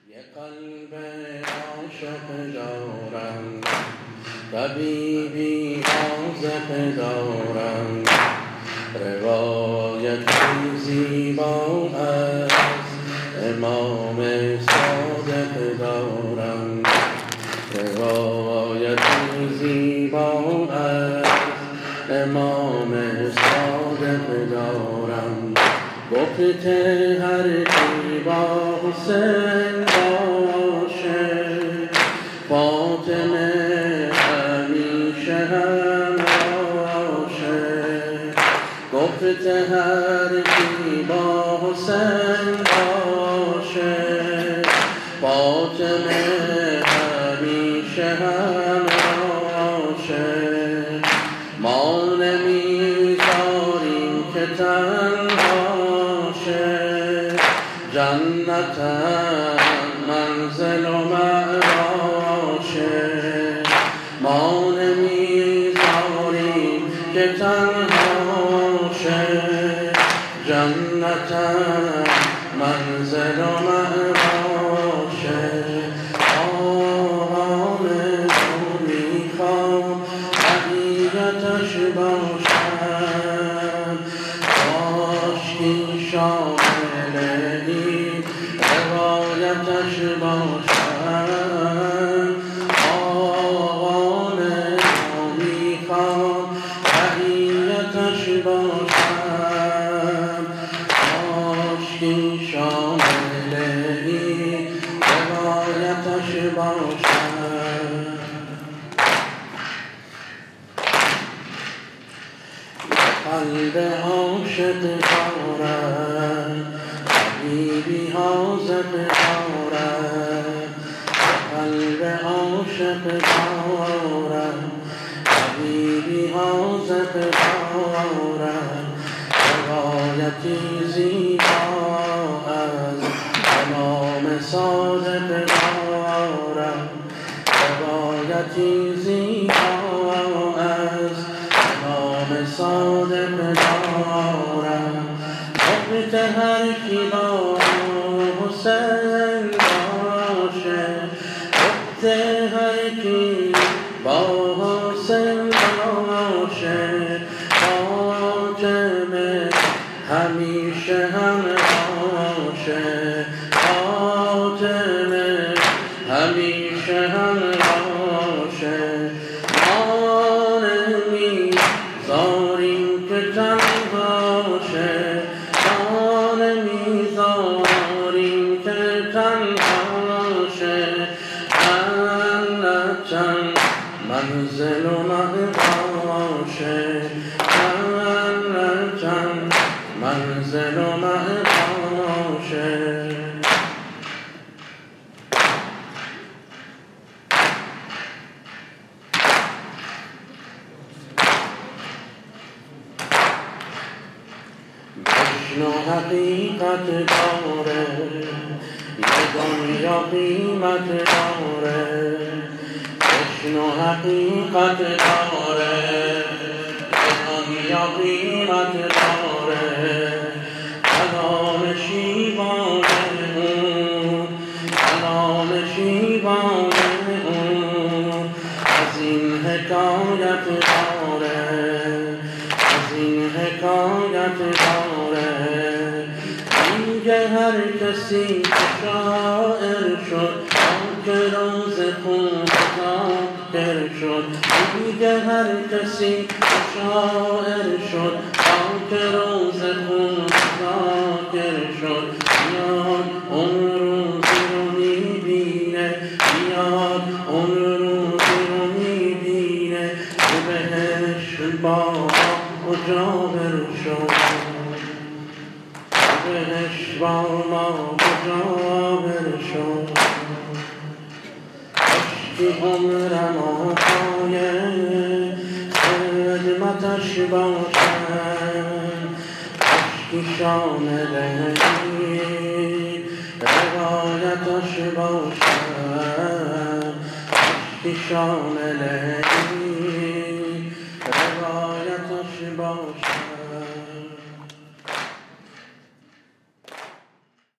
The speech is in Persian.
یه قلب عاشق دارم، طبیبی عازق دارم، روایتی زیبا از امام صادق دارم، روایتی زیبا از امام صادق دارم. گفته هر کی با حسین باشه، فاطمه همیشه هم باشه. گفته هر کی با حسین باشه، فاطمه همیشه هم باشه. ما نمیذاریم که تنها شه، جنتم منزل و معواشه. ما نمیذاریم که تنها شه، جنتم منزل و معواشه. آرام تو میخوام حقیقتش باشم، کاشکی شامل این روایتش باشم. آقام تو میخوام حقیقتش باشم، کاشکی شامل این روایتش باشم. قلب عاشق دارم، طبیبی حاذق دارم، قلب عاشق دارم، طبیبی حاذق دارم، روایتی زیبا از امام صادق دارم، روایتی زیبا از امام صادق دارم. گفته هر کی با حسین باشه، گفته هر کی با حسین باشه، فاطمه همیشه هم باشه، فاطمه همیشه هم باشه. ما نمیذاریم که تنها شه، ما نمیذاریم که تنها شه، جنتم منزل و معواشه، جنتم منزل و معواشه. بشنو حقیقت داره، یه دنیا قیمت داره. بشنو حقیقت داره، یه دنیا قیمت داره. کلام شیوان اون، کلام شیوان اون از این حکایت داره، از این حکایت داره. میگه هر کسی که شاعر شد، که روز خون ذاکر شد. میگه هر کسی که شاعر شد، که روز خون ذاکر شد. میاد اون روزی رو میبینه، میاد اون روزی رو میبینه که بهشت با و جابر شد، بهشت با ما و جابر شد. کاشکی عمرم آقای خدمتش باشم، کاشکی شامل این روایتش باشم، کاشکی شامل این